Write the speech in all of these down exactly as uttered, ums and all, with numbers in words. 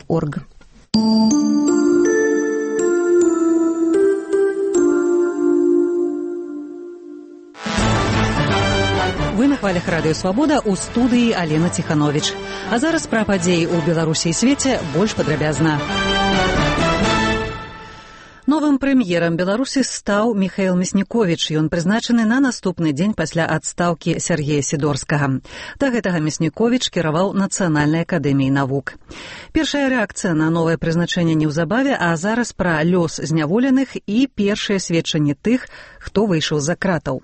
орг. Вы на хвалях радыё «Свабода», у студыі Алена Ціхановіч. А зараз пра падзеі ў Беларусі і свеце больш падрабязна. Новым прэм'ерам Беларусі стаў Міхаіл Мясніковіч. Ён прызначаны на наступны дзень пасля адстаўкі Сергея Сідорскага. Да гэтага Мясніковіч кіраваў Нацыянальнай акадэміяй навук. Першая рэакцыя на новае прызначэнне неўзабаве, а зараз пра лёс зняволеных і першыя сведчанні тых, хто выйшаў з-за кратаў.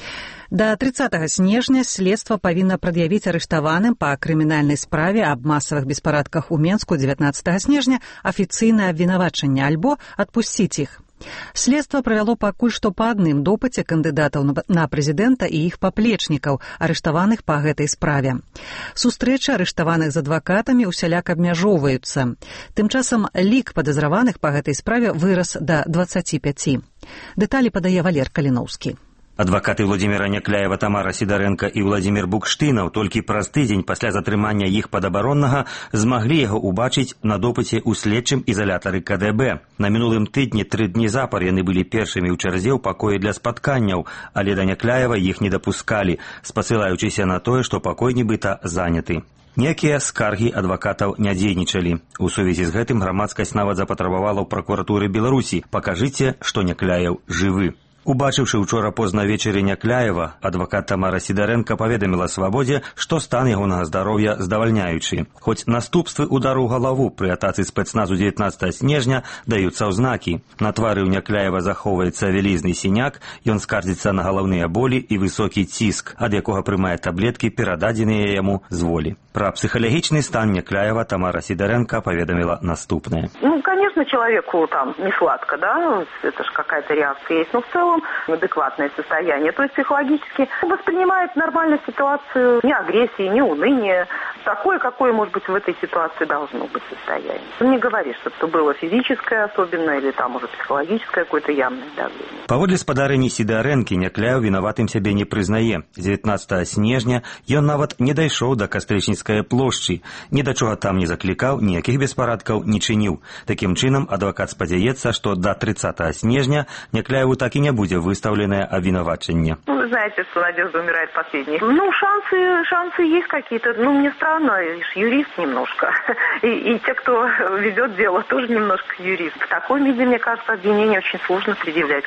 Да трыццатага снежня следства павінна прад'явіць арыштаваным па крымінальнай справе аб масавых беспарадках у Менску дзевятнаццатага снежня афіцыйнае абвінавачанне альбо адпусціць іх. Следства правяло пакуль што па адным допыце кандыдатаў на прэзідэнта і іх паплечнікаў, арыштаваных па гэтай справе. Сустрэчы арыштаваных з адвакатамі ўсяляк абмяжоўваюцца. Тым часам лік падазраваных па гэтай справе вырас да дваццаці пяці. Дэталі падае Валер Каліноўскі. Адвакаты Владзіміра Някляева, Тамара Сідарэнка і Владзімір Букштынаў толькі праз тыдзень пасля затрымання іх падабароннага змаглі яго ўбачыць на допыце ў следчым ізалятары ка дэ бэ. На мінулым тыдні тры дні запар яны былі першымі ў чарзе ў пакоі для спатканняў, але да Някляева іх не дапускалі, спасылаючыся на тое, што пакой нібыта заняты. Некія скаргі адвакатаў не дзейнічалі. У сувязі з гэтым грамадскасць нават запатрабавала ў пракуратуры Беларусі: «Пакажыце, што Някляеў жывы». Убачыўшы ўчора позна вечары Някляева, адвакат Тамара Сідарэнка паведаміла «Свабодзе», што стан ягонага здароўя здавальняючы. Хоць наступствы удару ў галаву пры атацы спецназу дзевятнаццатага снежня даюцца ў знакі. На твары ў Някляева захоўваецца вялізны сіняк, ён скардзіцца на галаўныя болі і высокі ціск, ад якога прымае таблеткі, перададзеныя яму з волі. Пра псіхалагічны стан Някляева Тамара Сідарэнка паведаміла наступнае. Ну, конечно, человеку там не сладко, да, это же какая-то реакция есть, но в целом адекватное состояние. То есть психологически воспринимает нормальную ситуацию, ни агрессии, ни уныния, такое, какое, может быть, в этой ситуации должно быть состояние. Он не говорит, что это было физическое особенно или там уже психологическое какое-то явное давление. Паводле спадарыні Сідарэнкі, Някляеў вінаватым сябе не прызнае. дзевятнаццатага снежня ён нават не дайшоў да Кастрычніцкай плошчы, ні да чого там не заклікаў, ніякіх беспарадкаў не чыніў. Такім чынам, адвакат спадзяецца, што да трыццатага снежня Някляеву так і не будзе выставленное обвинувачение. Ну, вы знаете, что надежда умирает последней. Ну, шансы, шансы есть какие-то. Ну, мне странно, юрист немножко. И, и те, кто ведет дело, тоже немножко юрист. В таком виде, мне кажется, обвинение очень сложно предъявлять.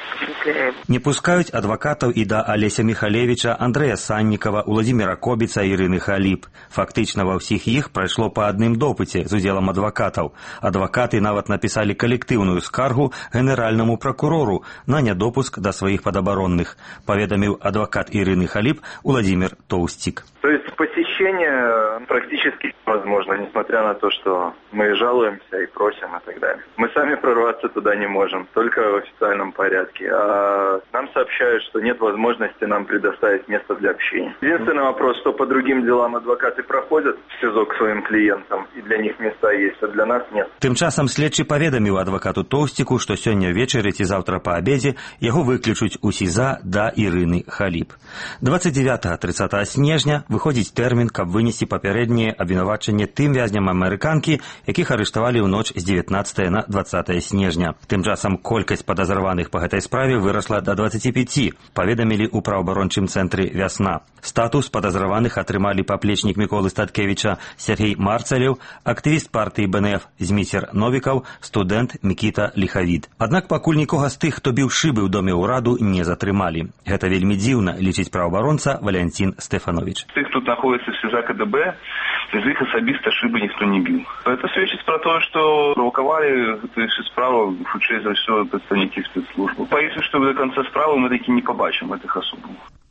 Не пускают адвокатов и до Олеся Михалевича, Андрея Санникова, Владимира Кобица и Ирины Халип. Фактично во всех их прошло по одним допыте с уделом адвокатов. Адвокаты нават написали коллективную скаргу генеральному прокурору на недопуск до своих подоборонных, поведомил адвокат Ирины Халип Владимир Тоустик. То есть посещение практически невозможно, несмотря на то, что мы жалуемся и просим и так далее. Мы сами прорваться туда не можем, только в официальном порядке. А нам сообщают, что нет возможности нам предоставить место для общения. Единственный вопрос, что по другим делам адвокаты проходят в СИЗО к своим клиентам, и для них места есть, а для нас нет. Тым часам следчы паведаміў адвакату Тоўсціку, што сёння вечары ці заўтра па абедзе яго выключуць у СІЗА да Ірыны Халіп. двадцать девятого тридцатого снежня выходзіць тэрмін, каб вынесці папярэдняе абвінавачанне тым вязням амерыканкі, якіх арыштавалі ў ноч з дзевятнаццатага на двадцатое снежня. Тым часам колькасць падазраваных па гэтай справе вырасла да двадцаці пяці, паведамілі ў праваабарончым цэнтры «Вясна». Статус падазраваных атрымалі паплечнік Міколы Статкевіча Сергей Марцалеў, актывіст партыі Бэ Эн Эф Зміцер Новікаў, студэнт Мікіта Ліхавід. Аднак пакуль нікога з тых, хто біў шыбы ў доме ўраду, не затрымалі. Гэта вельмі дзіўна, лічыць праваабаронца Валянцін Стэфанович. Тых, хто знаходзіцца в СІЗА Ка Дэ Бэ, з іх асабіста шыбы ніхто не біў. Это сведчыць пра тое, што правакавалі гэтую справу, хутчэй за ўсё, прадстаўнікі спецслужбы. Боюся, што да канца справы мы такі не пабачым гэтых асобаў.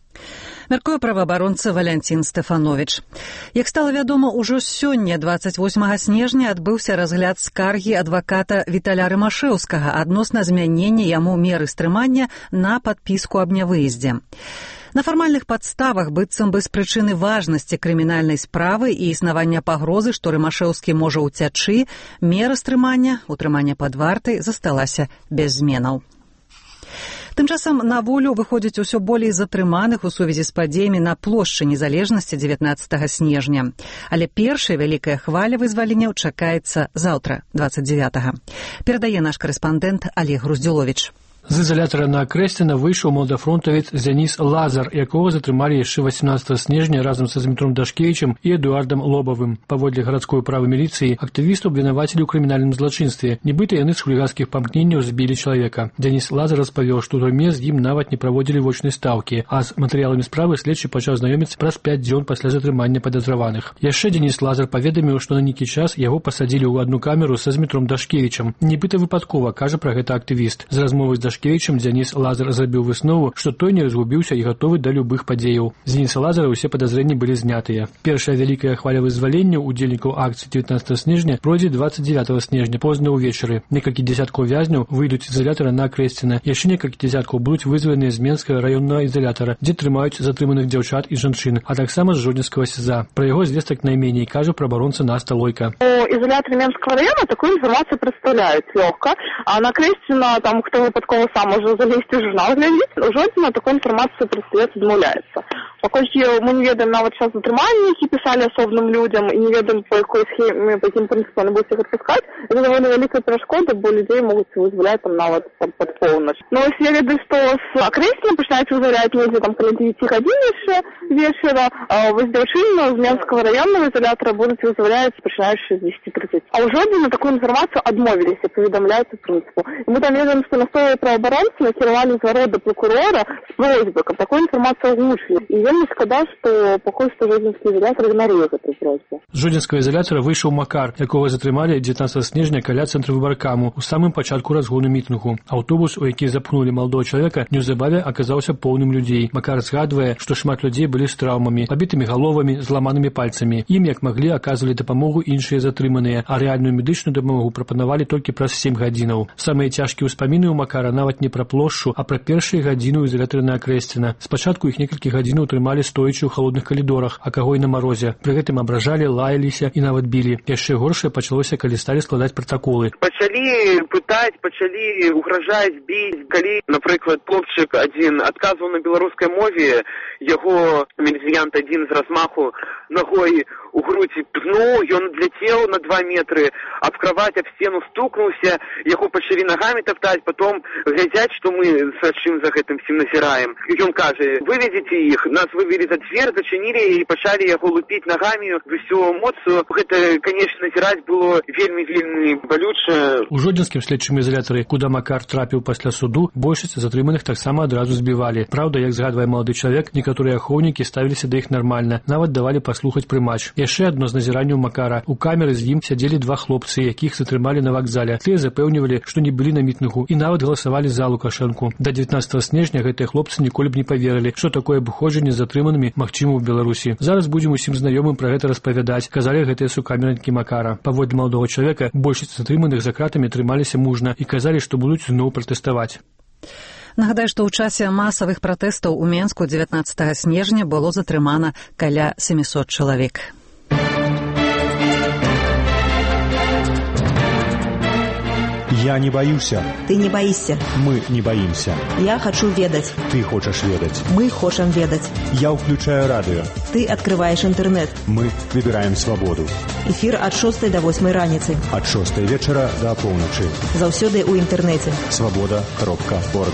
Мяркуе праваабаронца Валянцін Стэфанович. Як стала вядома, ужо сёння, двадцать восьмага снежня, адбыўся разгляд скаргі адваката Віталя Рымашэўскага адносна змянення яму меры стрымання на падпіску аб нявыездзе. На фармальных падставах, быццам бы з прычыны важнасці крымінальнай справы і існавання пагрозы, што Рымашэўскі можа ўцячы, мера стрымання, утрымання пад вартай, засталася без зменаў. Тым часам на волю выходзіць усё болей затрыманых у сувязі з падзеямі на плошчы незалежнасці дзевятнаццатага снежня. Але першая вялікая хваля вызваленняў чакаецца заўтра, двадцать девятого. Перадае наш корэспандэнт Олег Груздзюловіч. З изолятора на Кресціна выйшаў молодафронтавец Дзяніс Лазар, якого затрымалі яшчэ восемнадцатого снежня разам са Змітром Дашкевічам і Эдуардам Лобавым. Паводле гарадской управы міліцыі, актывістаў абвінавацілі ў крымінальным злачынстве. Нібыта яны з хуліганскіх памкненняў збілі чалавека. Дзяніс Лазар распавёў, што ў турме з ім нават не праводзілі вочнай стаўкі, а з матэрыяламі справы следчы пачаў знаёміцца праз пяць дзён пасля затрымання падазраваных. Яшчэ Дзяніс Лазар паведаміў, што на нейкі час яго пасадзілі ў адну камеру са Змітром Дашкевічам. Нібыта выпадкова, кажа пра гэта актывіст. З размовы з Дашкевічам Дзяніс Лазар зрабіў выснову, што той не разгубіўся і гатовы да любых падзеяў. З Дзяніса Лазара ўсе падазрэнні былі знятыя. Першая вялікая хваля вызвалення удзельнікаў акцыі дзевятнаццатого снежня пройдзе двадцать девятого снежня позна ўвечары. Некалькі дзесяткаў вязняў выйдуць з изолятора на Кресціна. Яшчэ некалькі дзесяткаў будуць вызваленыя з Менскага раённага изолятора, дзе трымаюць затрыманых дзяўчат і жанчын, а таксама з Жодзінскага СІЗА. Пра яго звестак найменей, кажа праваабаронца Наста Лойка. У изоляторе Менского района такую информацию представляют легко, а на Кресціна, там, кто выпадково сам может залезть в журнал глядзець, у Жодзіна такой информацию представляць адмаўляецца. Паколькі мы не ведаем нават час затрымання, які пісалі асобным людям, і не ведаем по якой схеме, по якім прынцыпу яны будуць іх адпускаць, это даволі вялікая перашкода, бо людзей могуць вызваляць там нават там, пад поўнач. Но ось я ведаю, што з Кресціна пачынаюць вызваляць недзе там каля девяти гадзін яшчэ вечара, а вось дзяўчыну з Менскага раённага изолятора будуць вызваляць пачынаючы з десяти тридцати. А ў Жодзіна такую інфармацыю адмовіліся паведамляць у прынцыпу. І мы там ведаем, што мясцовыя праваабаронцы накіравалі зварот да прокурора з просьбай, каб такую інфармацыю агучылі. І вельмі шкада, што пакуль што Жодзінскі изолятор ігнаруе гэтую просьбу. З Жодзінскага изолятора выйшаў Макар, якога затрымалі дзевятнаццатого снежня каля цэнтра выбаркаму у самым пачатку разгону мітынгу. Аўтобус, у які запхнулі маладого чалавека, неўзабаве аказаўся поўным людзей. Макар згадвае, што шмат людзей былі з траўмамі, пабітымі галовамі, зламанымі пальцамі. Ім, як маглі, аказвалі дапамогу іншыя затрыманыя, а рэальную медычную дапамогу прапанавалі толькі праз сем гадзінаў. Самыя цяжкія ўспаміны ў Макара нават не пра плошчу, а пра першыя гадзіны ў изолятары на Кресціна. Спачатку іх некалькі гадзінаў трымалі стоячы ў халодных калідорах, а каго і на марозе. Пры гэтым абражалі, лаяліся і нават білі. Яшчэ горшае пачалося, калі сталі складаць пратаколы. Пачалі пытаць, пачалі угражаць, біць. Калі, напрыклад, хлопчык адзін адказваў на беларускай мове, яго міліцыянт адзін з размаху ногой у грудзі пнуў, ён адляцеў на два метры, аб краваць, аб сцену стукнуўся, яго пачалі нагамі таптаць, потом глядзяць, што мы сачым за гэтым всім назіраем. Ён кажа, выведзіце іх, нас вывели за дзвер, зачынілі і пачалі яго лупіць нагамі ўсю эмоцыю. Гэта, канешне, назіраць было вельмі-вельмі балюча. У Жодзінскім следчым изолятары, куды Макар трапіў пасля суду, большасць затрыманых таксама адразу збівалі. Праўда, як згадвае малады чалавек, некаторыя ахоўнікі ставіліся да іх нармальна, нават давалі паслухаць прымач. Яшчэ адно з назіранняў Макара. У камеры з ім сядзелі два хлопцы, якіх затрымалі на вакзале. Тыя запэўнівалі, што не былі на мітынгу і нават галасавалі за Лукашэнку. Да дзевятнаццатого снежня гэтыя хлопцы ніколі б не паверылі, што такое абыходжанне з затрыманымі магчыма ў Беларусі. Зараз будзем усім знаёмым пра гэта распавядаць, казалі гэтыя сукамернікі Макара. Паводле маладога чалавека, большасць затрыманых за кратамі трымаліся мужна і казалі, што будуць зноў пратэставаць. Нагадаю, што ў часе масавых пратэстаў у Менску дзевятнаццатага снежня было затрымана каля семисот чалавек. Я не боюся. Ты не боишься. Мы не боимся. Я хочу ведать. Ты хочешь ведать. Мы хотим ведать. Я включаю радио. Ты открываешь интернет. Мы выбираем свободу. Эфир от шостой до восьмой раніцы. От шостой вечера до полночи. Заўсёды ў інтэрнэце. Свобода кропка орг.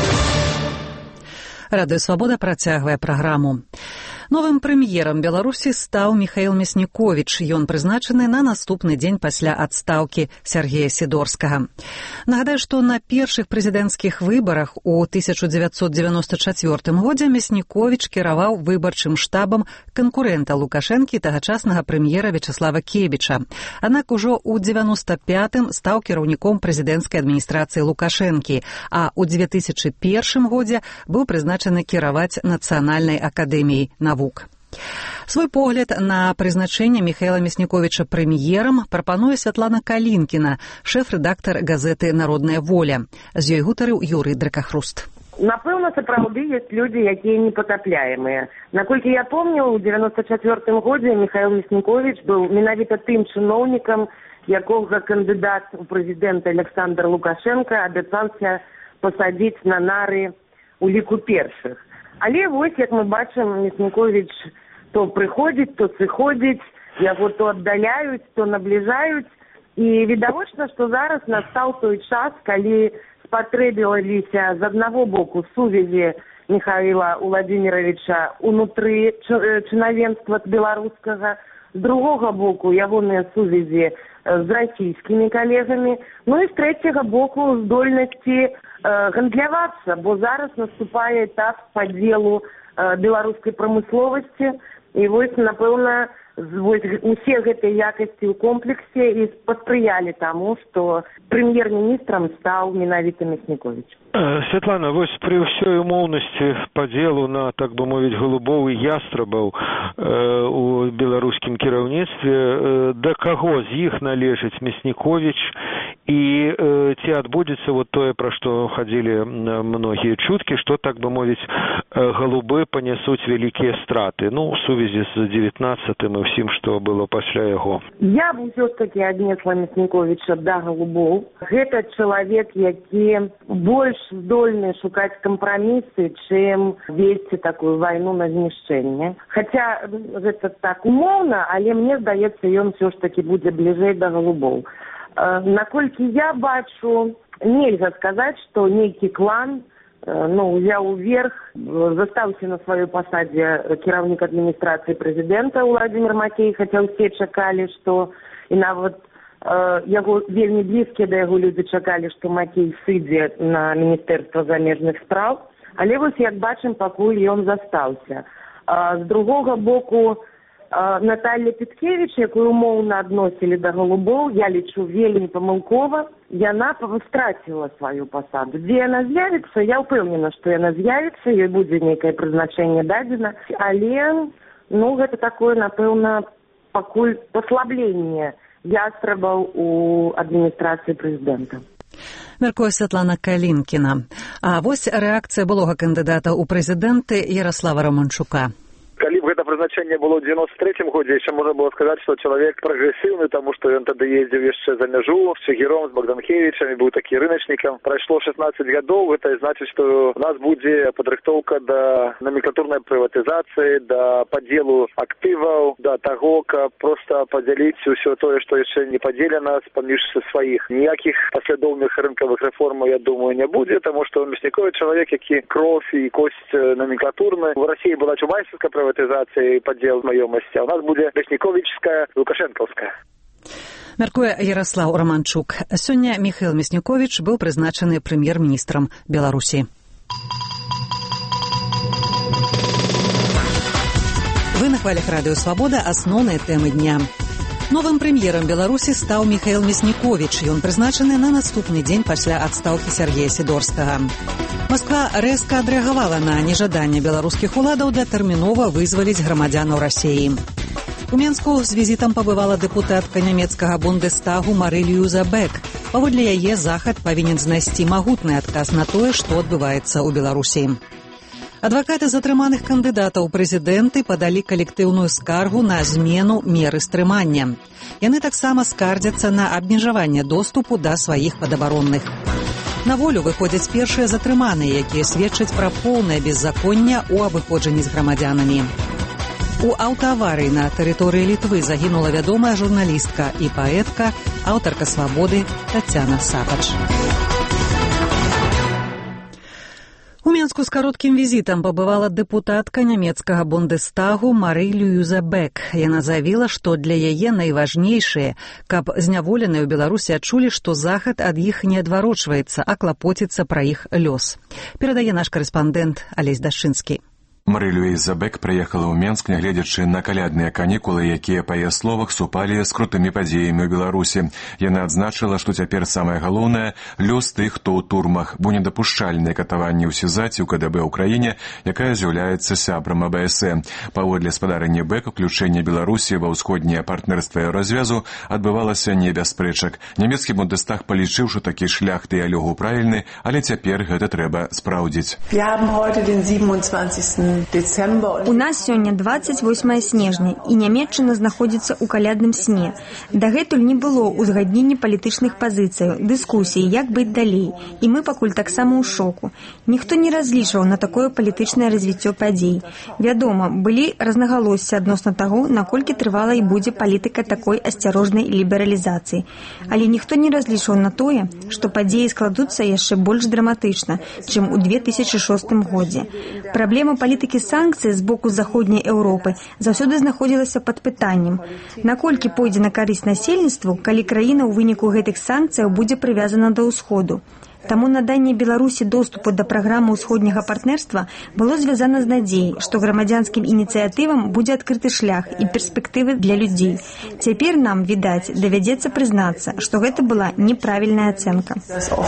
Радыё Свабода працягвае праграму. Новым прэм'ерам Беларусі стаў Міхаіл Мясніковіч. Ён прызначаны на наступны дзень пасля адстаўкі Сяргея Сідорскага. Нагадаю, што на першых прэзідэнцкіх выбарах у тысяча дзевяцьсот дзевяноста чацвёртым годзе Мясніковіч кіраваў выбарчым штабам канкурэнта Лукашэнкі, тагачаснага прэм'ера Вячаслава Кебіча. Аднак ужо ў дзевяноста пятым стаў кіраўніком прэзідэнцкай адміністрацыі Лукашэнкі, а ў две тысячы першым годзе быў прызначаны кіраваць Нацыянальнай акадэміяй навук. Свой погляд на прызначэнне Міхаіла Мясніковіча прэм'ерам прапануе Святлана Калінкіна, шэф-рэдактар газеты «Народная воля». З ёй гутарыў Юрый Дракахруст. Напэўна, сапраўды ёсць людзі, якія непатапляемыя. Наколькі я помню, у дзевяноста чацвёртым годзе Міхаіл Мясніковіч быў менавіта тым чыноўнікам, якога кандыдат у прэзідэнта Александр Лукашенко абяцаўся пасадзіць на нары у ліку першых. Але вось, як мы бачым, Мясніковіч то прыходзіць, то сыходзіць, яго то аддаляюць, то набліжаюць. І відавочна, што зараз настаў той час, калі спатрэбіліся з аднаго боку сувязі Михаила Владимировича унутры чынавенства беларускага, з другога боку ягоныя сувязі з расійскімі калегамі, ну і з трэцяга боку здольнасці э, гандлявацца, бо зараз наступае этап падзелу э, беларускай прамысловасці, і вось, напэўна, вось усе гэтыя якасці ў комплексе і паспрыялі таму, што прэм'ер-міністрам стаў менавіта Мясніковіч. Святлана, вось пры ўсёй умоўнасці падзелу на, так бы мовіць, голубоў і ястрабаў э, у беларускім кіраўніцтве, э, да каго з іх належыць Мясніковіч і э, ці адбудзецца вот тое, пра што хадзілі многія чуткі, што, так бы мовіць, э, голубы панясуць вялікія страты, ну, у сувязі з дзевятнаццатым і ўсім, што было пасля яго. Я б усё-таки аднесла Мясніковіча да голубоў. Гэта чалавек, які больш здольны шукаць кампрамісы, чым весці такую вайну на знішчэнне. Хаця гэта так умоўна, але мне здаецца, ён ўсё ж таки будзе бліжэй да голубоў. Наколькі я бачу, нельга сказаць, што нейкі клан ну, узяў уверх, застаўся на сваёй пасадзе кіраўнік адміністрацыі прэзідэнта Владимир Макей, хаця ўсе чакалі, што і нават э, яго вельмі блізкія да яго людзі чакалі, што Макей сыдзе на міністэрства замежных спраў, але вось як бачым, пакуль ён застаўся. Э, з другога боку, Наталья Петкевич, якую умоўна адносілі да голубоў, я лічу вельмі памылкова, яна страціла сваю пасаду. Дзе яна з'явіцца, я ўпэўнена, што яна з'явіцца, ёй будзе нейкае прызначэнне дадзена, але, ну, гэта такое, напэўна, пакуль паслабленне ястрабаў у адміністрацыі прэзідэнта. Мяркуе Святлана Калінкіна. А вось рэакцыя былога кандыдата ў прэзідэнты Ярослава Романчука. Калі б гэта прызначэнне было ў дзевяносто трэцім годзе, яшчэ можна было сказаць, што чалавек прагрэсіўны, таму што ён тады ездзіў яшчэ за мяжу з Чигиром, з Богданкевічамі, быў такі рыначнікам. Прайшло шестнадцать гадоў, гэта значыць, што у нас будзе падрыхтоўка да номенклатурнай прыватызацыі, да падзелу актываў, да таго, каб проста падзяліць усё тое, што яшчэ не падзелена паміж сваіх. Ніякіх паслядоўных рынкавых рэформаў, я думаю, не будзе, таму што Мясніковіч чалавек, які кроў і косць номенклатурны. У Расіі была чубайсаўская прыватызацыя і падзел маёмасці, а у нас будзе Мясніковічская, лукашэнкаўская. Мяркуе Ярослаў Романчук. Сёння Михаил Мясніковіч быў прызначаны прэм'ер-міністрам Беларусі. Вы на хвалях радыё «Свабода» асноўныя тэмы дня. Новым прэм'ерам Беларусі стаў Михаил Мясніковіч. Ён прызначаны на наступны дзень пасля адстаўкі Сергея Сідорскага. Москва рэзка адрэагавала на нежаданне беларускіх уладаў датэрмінова вызваліць грамадзянаў Расіі. У Менску з візітам пабывала дэпутатка нямецкага Бундестагу Марыль Юзабек. Паводле яе захад павінен знайсці магутны адказ на тое, што адбываецца ў Беларусі. Адвакаты затрыманых кандыдатаў у прэзідэнты падалі калектыўную скаргу на змену меры стрымання. Яны таксама скардзяцца на абмежаванне доступу да сваіх падабаронных. На волю выходзяць першыя затрыманыя, якія сведчаць пра поўнае беззаконне ў абыходжанні з грамадзянамі. У аўтааварыі на тэрыторыі Літвы загінула вядомая журналістка і паэтка, аўтарка «Свабоды» Тацяна Сапач. У Менску з кароткім візітам пабывала дэпутатка нямецкага Бундестагу Марыль Юзабек. Яна заявіла, што для яе найважнейшае, каб зняволеныя ў Беларусі адчулі, што захад ад іх не адварочваецца, а клапоціцца пра іх лёс. Перадае наш карэспандэнт Алесь Дашчынскі. Марыль Юзабек прыехала ў Менск, нягледзячы на калядныя канікулы, якія, па яе словах, супалі з крутымі падзеямі ў Беларусі. Яна адзначыла, што цяпер самае галоўнае – лёс тых, хто ў турмах, бо недапушчальныя катаванні ў СІЗАЦе ў КДБ ўкраіне, якая з'яўляецца сябрам АБС. Паводле спадарні Бек, уключэнне Беларусі ва ўсходняе партнерства Еўразвязу адбывалася не без спрэчак. Нямецкі Бундестаг палічыў, што такі шлях дыялогу правільны, але цяпер гэта трэба спраўдзіць. У нас сёння двадцать восьмае снежня, і Нямецчына знаходзіцца ў калядным сне. Дагэтуль не было ўзгаднення палітычных пазіцыяў, дыскусій, як быць далей. І мы пакуль таксама ў шоку. Ніхто не разлічваў на такое палітычнае развіццё падзей. Вядома, былі рознагалоссі адносна таго, наколькі трывала і будзе палітыка такой асцярожнай лібералізацыі. Але ніхто не разлічваў на тое, што падзеі складуцца яшчэ больш драматычна, чым у две тысячы шостым годзе. Праблема палітыкі санкцый з боку заходняй Еўропы заўсёды знаходзілася пад пытаннем. Наколькі пойдзе на карысць насельніцтву, калі краіна ў выніку гэтых санкцыяў будзе прывязана да ўсходу. Таму наданне Беларусі доступу да праграмы ўсходняга партнерства было звязана з надзеяй, што грамадзянскім ініцыятывам будзе адкрыты шлях і перспектывы для людзей. Цяпер нам, відаць, давядзецца прызнацца, што гэта была неправільная ацэнка.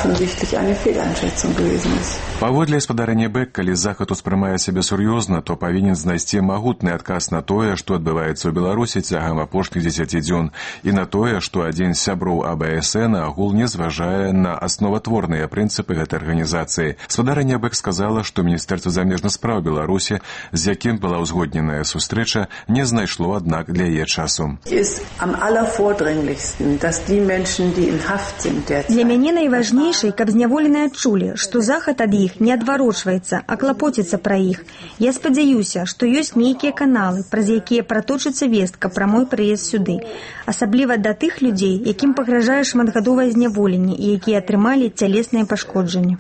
Паводле спадарэння Бэк, калі Захад успрымае сябе сур'ёзна, то павінен знайсці магутны адказ на тое, што адбываецца ў Беларусі цягам апошніх дзесяці дзён, і на тое, што адзін з сяброў А Б С Н агул не зважае на асноватворныя прынцыпы гэтай арганізацыі. Спадарэння Бэк сказала, што Міністэрства замежных спраў Беларусі, з якім была ўзгодненая сустрэча, не знайшло, аднак, для яе часу. Для мяне найважнейшай, каб зняволеныя адчулі, што Захад ад іх не адварочваецца, а клапоціцца пра іх. Я спадзяюся, што ёсць нейкія каналы, праз якія праточыцца вестка пра мой прыезд сюды. Асабліва да тых людзей, якім пагражае шматгадовае зняволенне і якія атрымалі цялесныя пашкоджанні.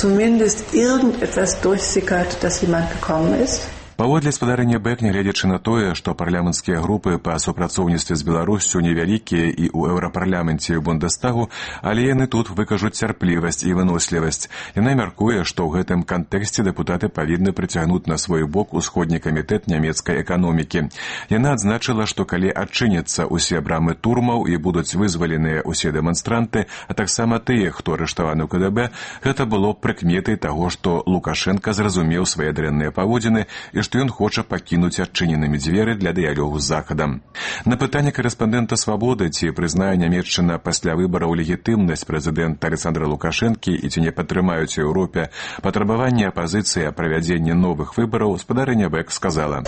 Паводле спадарэння Бэк, нягледзячы на тое, што парламенцкія групы па супрацоўніцтве з Беларуссю невялікія і ў еўрапарламенце і ў Бундестагу, але яны тут выкажуць цярплівасць і вынослівасць. Яна мяркуе, што ў гэтым кантэксце дэпутаты павінны прыцягнуць на свой бок усходні камітэт нямецкай эканомікі. Яна адзначыла, што калі адчыняцца ўсе брамы турмаў і будуць вызваленыя ўсе дэманстранты, а таксама тыя, хто арыштаваны ў К Д Б, гэта было прыкметай таго, што Лукашенка зразумеў свае дрэнныя паводзіны і што ён хоча пакінуць адчыненымі дзверы для дыялогу з Захадам. На пытанне корэспандэнта «Свабоды», ці прызнае Нямецчына пасля выбараў легітымнасць прэзідэнта Александра Лукашэнкі і ці не падтрымаюць у Еўропе патрабаванне апазіцыі о правядзенні новых выбараў, спадарэння Бэк сказала.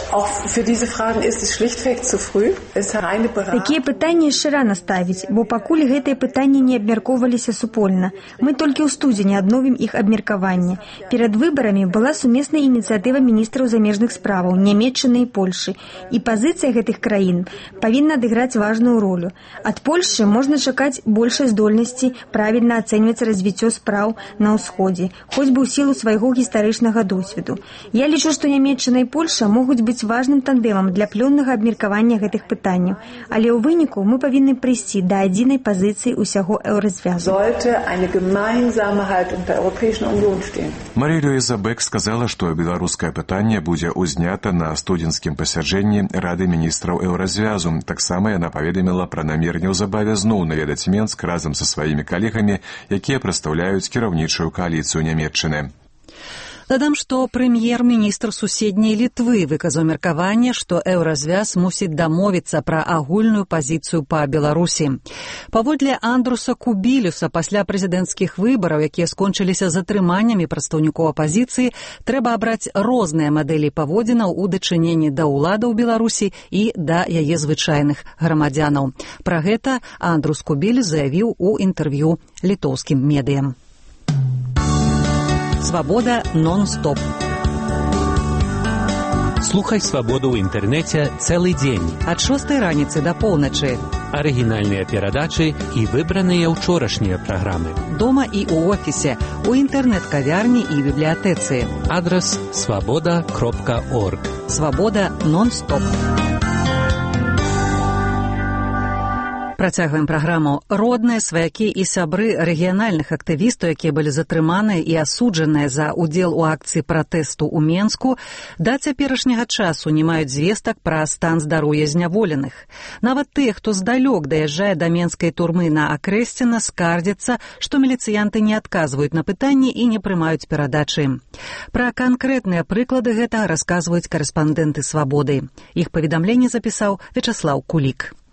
Такія пытанні яшчэ рана ставіць, бо пакуль гэтыя пытанні не абмяркоўваліся супольна. Мы толькі ў студзені адновім іх абмеркаванне. Перад выбарамі была сумесная ініцыятыва міністраў замежных справаў Нямецчыны і Польшы, і пазіцыя гэтых краін павінна адыграць важную ролю. Ад Польшы можна чакаць большай здольнасці правільна ацэньваць развіццё спраў на ўсходзе, хоць бы ў сілу свайго гістарычнага досведу. Я лічу, што Нямецчына і Польша могуць быць важным тандэмам для плённага абмеркавання гэтых пытанняў, але ў выніку мы павінны прыйсці да адзінай пазіцыі ўсяго еўразвязу. Марія-Люіза Бэк сказала, што беларускае пытанне будзе узнята на студзенскім пасяджэнні Рады міністраў еўразвязу. Таксама яна паведаміла пра намер неўзабаве зноў наведаць Менск разам са сваімі калегамі, якія прадстаўляюць кіраўнічую кааліцыю Нямецчыны. Дадам, што прэм'ер-міністр суседняй Літвы выказаў меркаванне, што еўразвяз мусіць дамовіцца пра агульную пазіцыю па Беларусі. Паводле Андруса Кубілюса, пасля прэзідэнцкіх выбараў, якія скончыліся затрыманнямі прадстаўнікоў апазіцыі, трэба абраць розныя мадэлі паводзінаў у дачыненні да ўладаў Беларусі і да яе звычайных грамадзянаў. Пра гэта Андрус Кубілюс заявіў у інтэрв'ю літоўскім медыям. Свабода нон-стоп. Слухай «Свабоду» ў інтэрнэце цэлы дзень. Ад шостай раніцы да поўначы. Арыгінальныя перадачы і выбраныя ўчорашнія праграмы. Дома і ў офісе, у інтэрнэт-кавярні і бібліятэцы. Адрас свабода кропка орг. Свабода нон-стоп. Працягваем праграму. Родныя, сваякі і сябры рэгіянальных актывістаў, якія былі затрыманыя і асуджаныя за ўдзел у акцыі пратэсту ў Менску, да цяперашняга часу не маюць звестак пра стан здароўя зняволеных. Нават тыя, хто здалёк даязджае да менскай турмы на Акрэсціна, скардзяцца, што міліцыянты не адказваюць на пытанні і не прымаюць перадачы. Пра канкрэтныя прыклады гэтага расказваюць карэспандэнты «Свабоды». Іх паведамленне запісаў Вячаслаў Кулік.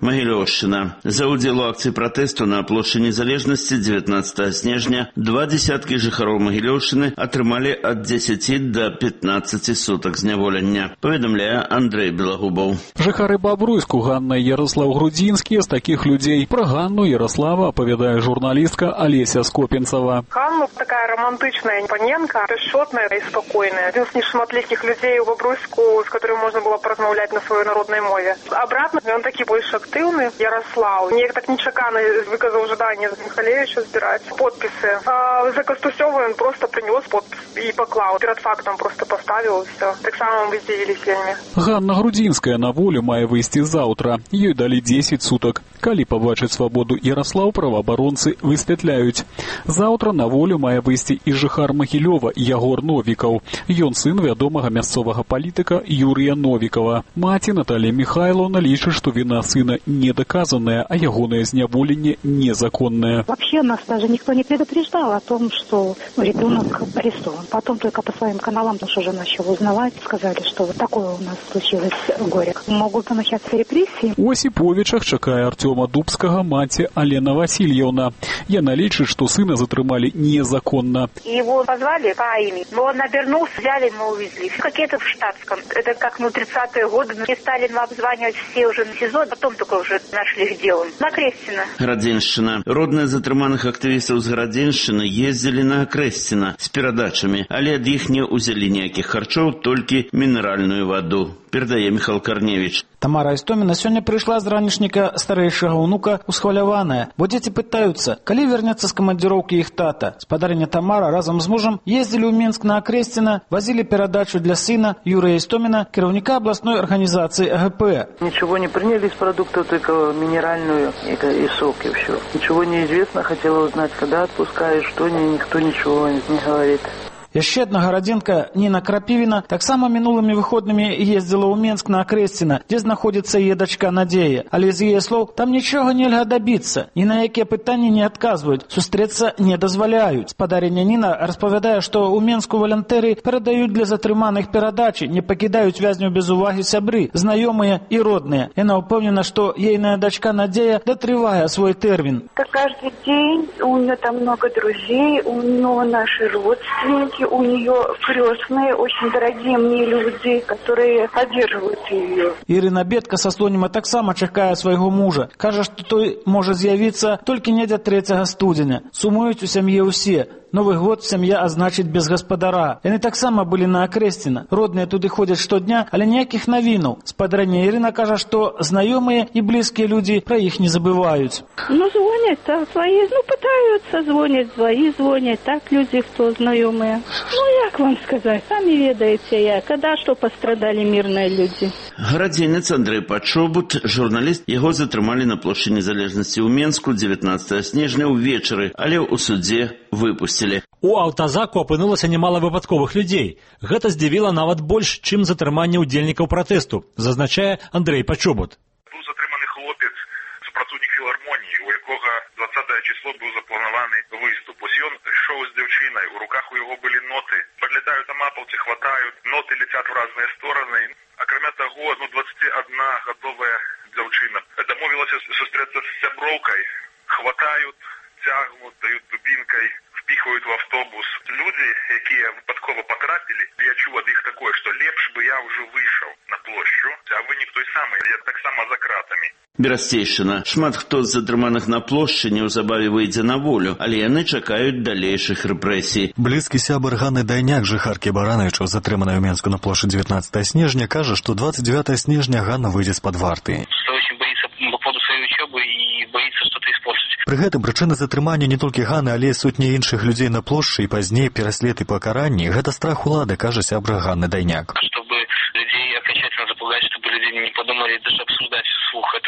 Магілёўшчына. За ўдзел у акцыі пратэсту на плошчы Незалежнасці дзевятнаццатага снежня два дзесяткі жыхароў Магілёўшчыны атрымалі ад дзесяці да пятнаццаці сутак зняволення. Паведамляе Андрэй Белагубаў. Жыхары Бабруйску Ганна і Ярослаў Грудзінскі з такіх людзей. Пра Ганну Ярослава апавядае журналістка Алеся Скопінцава. Ганна такая романтичная паненка, расчетная и спокойная. Один из нешматликих людей в Бобруйску, с которым можно было поразмовлять на своей народной мове. Обратно, он таки больше активный. Ярослав. Мне так нечаканно выказал ожидание за Михалевича збирать подписи. А за Костусёва он просто принес подпис и поклал. Перед фактом просто поставил и все. Так само мы здесь фильме. Ганна Грудзінская на волю мае выйсці заўтра. Ёй далі дзесяць сутак. Калі пабачыць свабоду Ярослаў, праваабаронцы высвятляюць. Заўтра на волю мае выйсці і жыхар Магілёва Ягор Новікаў. Ён сын вядомага мясцовага палітыка Юрія Новікава. Маці Наталья Михайловна лічыць, што віна сына недоказанная, а ягонае зняволенне незаконное. Вообще нас даже никто не предупреждал о том, что ребенок арестован. Потом только по своим каналам тоже уже начал узнавать. Сказали, что вот такое у нас случилось горе. Могут начаться репрессии. У Осіповічах чакае Артёма Дубскага маці Алена Васильевна. Яна лічыць, што сына затрымалі незаконно. Его позвали по имени, но он обернулся, взяли, мы увезли. Какие-то в штатском. Это как ну тридцатые годы. И стали мы обзванивать все уже на СИЗО, потом только уже нашли, где он. На Крестина. Градзеншчына. Родныя затрыманых актывістаў з Градзеншчыны ездзілі на Кресціна з перадачамі, але ад іх не ўзялі ніякіх харчоў, толькі мінеральную ваду. Перадае Михаил Корневич. Тамара Істоміна сёння прыйшла з ранішніка старэйшага ўнука усхваляваная, бо дзеці пытаюцца, калі вернецца з камандзіроўкі іх тата. Спадарыня Тамара разам з мужам ездзілі ў Мінск на Акрэсціна, вазілі перадачу для сына Юрия Істоміна, кіраўніка областной организации АГП. Ничего не приняли из продуктов, только минеральную и сок, и все. Ничего не известно, хотела узнать, когда отпускают, что, никто ничего не говорит. Яшчэ адна гарадзенка Ніна Крапівіна таксама мінулымі выходнымі ездзіла ў Менск на Акрэсціна, дзе знаходзіцца яе дачка Надзея. Але з яе слоў там нічога нельга дабіцца, ні на якія пытанні не адказваюць, сустрэцца не дазваляюць. Спадарыня Ніна распавядае, што ў Менску валантэры перадаюць для затрыманых перадачы, не пакідаюць вязняў без увагі сябры, знаёмыя і родныя. Яна ўпэўнена, што ейная дачка Надзея дотрывае свой тэрмін. Каждый день у нее там много друзей, у нее наши родственники, у нее крестные, очень дорогие мне люди, которые поддерживают ее. Ірина Бедка са Слоніма таксама чакае свайго мужа. Кажа, што той можа з'явіцца толькі недзе трэцяга студзеня. Сумуюць у сям'і ўсе. Новый год сям'я азначыць без гаспадара. Яны таксама былі на Акрэсціна. Родныя туды ходзяць штодня, але ніякіх навінаў. Спадарыня Ірына кажа, што знаёмыя і блізкія людзі пра іх не забываюць. Ну, звонят, так, свои, ну, пытаются, звонят, свои звонят, так люди, кто знаёмые. Ну, як вам сказать, сами ведаете я, когда что пострадали мирные люди. Гарадзенец Андрэй Пачобут, журналіст, яго затрымалі на плошчы Незалежнасці ў Менску дзевятнаццатага снежня ўвечары, але ў судзе выпусцілі. У аўтазаку апынулася нямала выпадковых людзей. Гэта здзівіла нават больш, чым затрыманне ўдзельнікаў пратэсту, зазначае Андрэй Пачобут. Быў затрыманы хлопец, супрацоўнік філармоніі, у якога двадцатае число быў запланаваны выступ. Ось ён ішоў з дзяўчынай, у руках у яго былі ноты. Подлетаюць амапаўцы, хватаюць, ноты летят в разные стороны. Акрамя таго, ну двадцатиоднагадовая дзяўчына дамовілася сустрэцца з сяброўкай, хватаюць, цягнут, дают дубинкой, впихивают в автобус. Люди, якія выпадкова потрапили, я чуў ад іх такое, что лепш бы я уже вышел на площу, а вы не той самый, я так само за кратами. Берасцейшчына. Шмат хто з затрыманых на плошчы неўзабаве выйдзе на волю, але яны чакаюць далейшых рэпрэсій. Блізкі сябар Ганны Дайняк, жыхаркі Баранавічаў, затрыманая ў Менску на плошчы дзевятнаццатага снежня, кажа, што двадцать девятого снежня Ганна выйдзе з-пад варты. Што очень боится по поводу своей учебы и боится что-то испортить. Пры гэтым прычына затрымання не толькі Ганны, але і сотні іншых людзей на плошчы і пазней пераслед і пакаранні. Гэта страх улады, кажа сябра Ганны Дайняк. Чтобы людей окончательно запугать, чтобы люди не подумали даже обсуждать вслух это.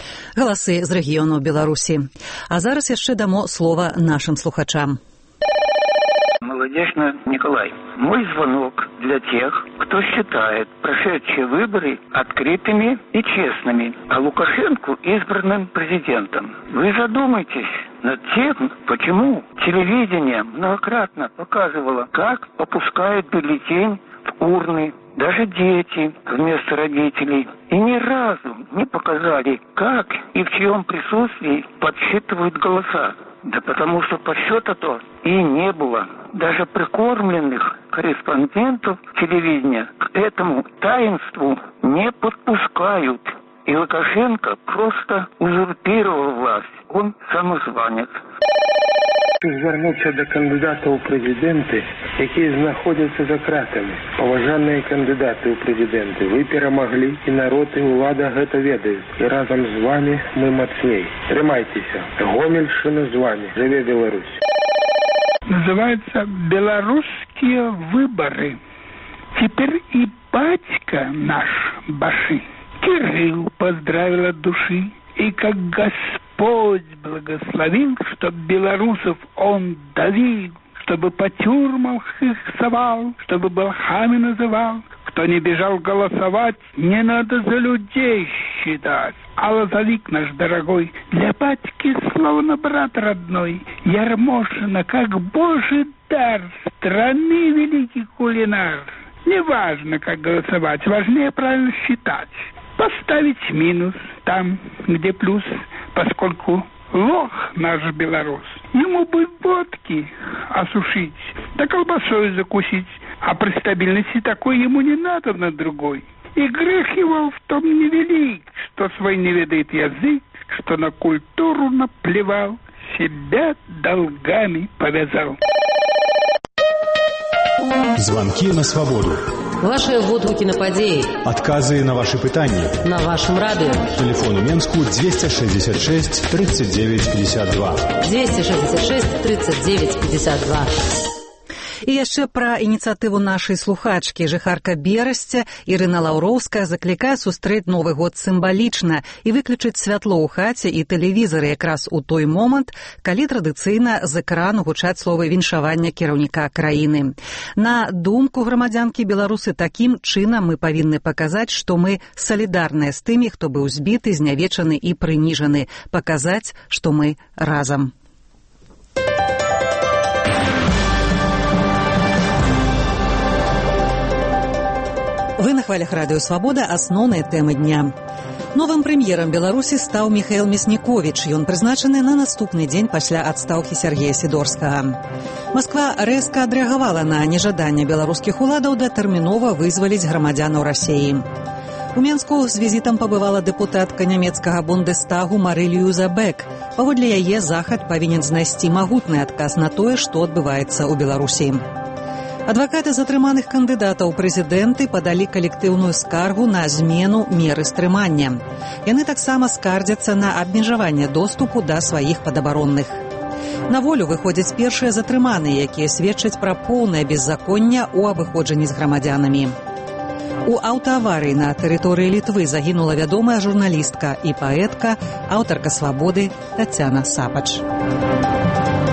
Галасы з рэгіёну Беларусі. А зараз яшчэ дамо слова нашим слухачам. Молодежный Николай. Мой звонок для тех, кто считает прошедшие выборы открытыми и честными, а Лукашенко избранным президентом. Вы задумайтесь над тем, почему телевидение многократно показывало, как опускают бюллетень в урны даже дети вместо родителей. И ни разу не показали, как и в чьем присутствии подсчитывают голоса. Да потому что подсчета-то и не было. Даже прикормленных корреспондентов телевидения к этому таинству не подпускают. И Лукашенко просто узурпировал власть. Он самозванец. Звернуться до кандидатів у президенти, які знаходяться за кратами. Поважанные кандидаты у президенты, вы перемогли, и народ, и влада гэта ведают. И разом с вами мы мацней. Трымайтеся. Гомельщина з вами. Живе Беларусь. Называется «Белорусские выборы». Теперь и батька наш Баши Кирилл поздравил от души. И как Господь благословил, чтоб белорусов он давил, чтобы по тюрьмам их совал, чтобы балхами называл. Кто не бежал голосовать, не надо за людей считать. А лазовик наш дорогой, для батьки словно брат родной. Ярмошина, как божий дар, страны великий кулинар. Неважно, как голосовать, важнее правильно считать. Поставить минус там, где плюс, поскольку лох наш белорус. Ему бы водки осушить, да колбасой закусить, а при стабильности такой ему не надо на другой. И грех его в том невелик, что свой не ведает язык, что на культуру наплевал, себя долгами повязал. Звонки на свободу. Ваши водгукі на падзеі. Адказы на ваши пытанні. На вашем радио. Телефон у Менску двести шестьдесят шесть тридцать девять пятьдесят два. двести шестьдесят шесть тридцать девять пятьдесят два. І яшчэ пра ініцыятыву нашай слухачкі. Жыхарка Берасця Ірына Лаўроўская заклікае сустрэць Новы год сімвалічна і выключыць святло ў хаце і тэлевізары якраз у той момант, калі традыцыйна з экрану гучаць словы віншавання кіраўніка краіны. На думку грамадзянкі беларусы, такім чынам мы павінны паказаць, што мы салідарныя з тымі, хто быў збіты, знявечаны і прыніжаны, паказаць, што мы разам. Вы на хвалях радыё «Свабода» асноўныя тэмы дня. Новым прэм'ерам Беларусі стаў Міхаэл Мясніковіч. Ён прызначаны на наступны дзень пасля адстаўкі Сяргея Сідорскага. Масква рэзка адрэагавала на нежаданне беларускіх уладаў датэрмінова вызваліць грамадзянаў Расіі. У Менску з візітам пабывала дэпутатка нямецкага Бундестагу Марыль Юзабек. Паводле яе захад павінен знайсці магутны адказ на тое, што адбываецца ў Беларусі. Адвакаты затрыманых кандыдатаў у прэзідэнты падалі калектыўную скаргу на змену меры стрымання. Яны таксама скардзяцца на абмежаванне доступу да сваіх падабаронных. На волю выходзяць першыя затрыманыя, якія сведчаць пра поўнае беззаконне ў абыходжанні з грамадзянамі. У аўтааварыі на тэрыторыі Літвы загінула вядомая журналістка і паэтка, аўтарка «Свабоды» Тацяна Сапач.